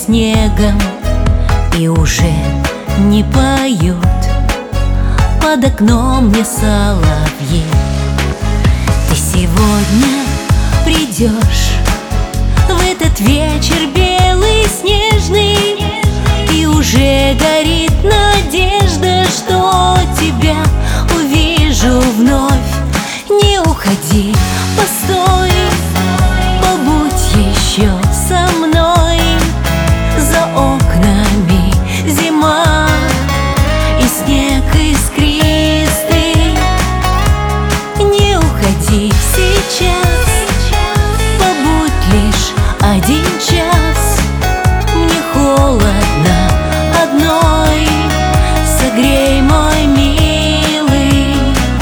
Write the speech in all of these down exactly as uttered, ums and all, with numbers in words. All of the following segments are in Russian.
снегом и уже не поют под окном мне соловьи. Ты сегодня придешь в этот вечер белый, снежный, и уже горит надежда, что тебя увижу вновь. Не уходи, постой, побудь еще со мной. За окнами зима и снег искристый. Не уходи сейчас, побудь лишь один час. Мне холодно одной, согрей, мой милый.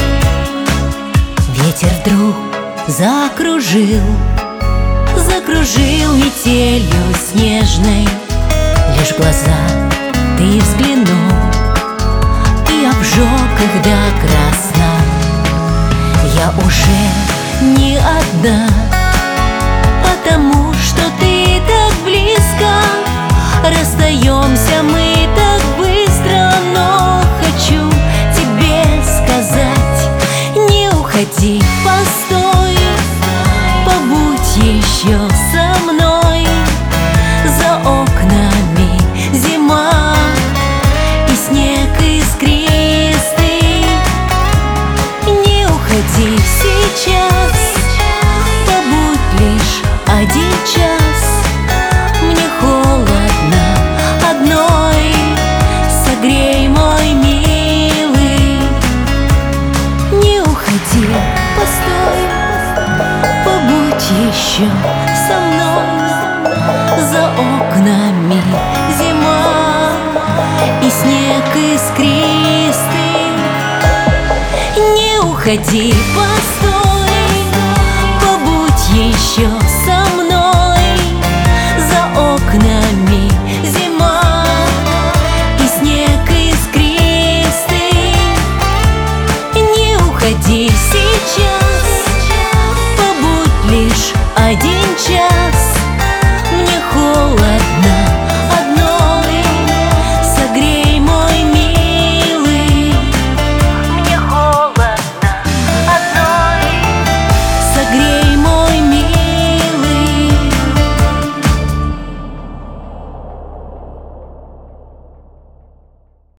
Ветер вдруг закружил, закружил метелью снежной. Лишь в глаза ты взглянул и обжег их до красна. Я уже не одна, потому что ты так близко. Расстаемся мы так быстро, но хочу тебе сказать: не уходи, постой, побудь еще со мной. За окнами зима и снег искристый. Не уходи сейчас, побудь лишь один час. Мне холодно одной, согрей, мой милый. Не уходи, постой, побудь еще со мной. За окнами зима и снег искристый. Не уходи, постой, побудь еще со мной. За окнами зима и снег искристый. Не уходи сейчас, побудь лишь один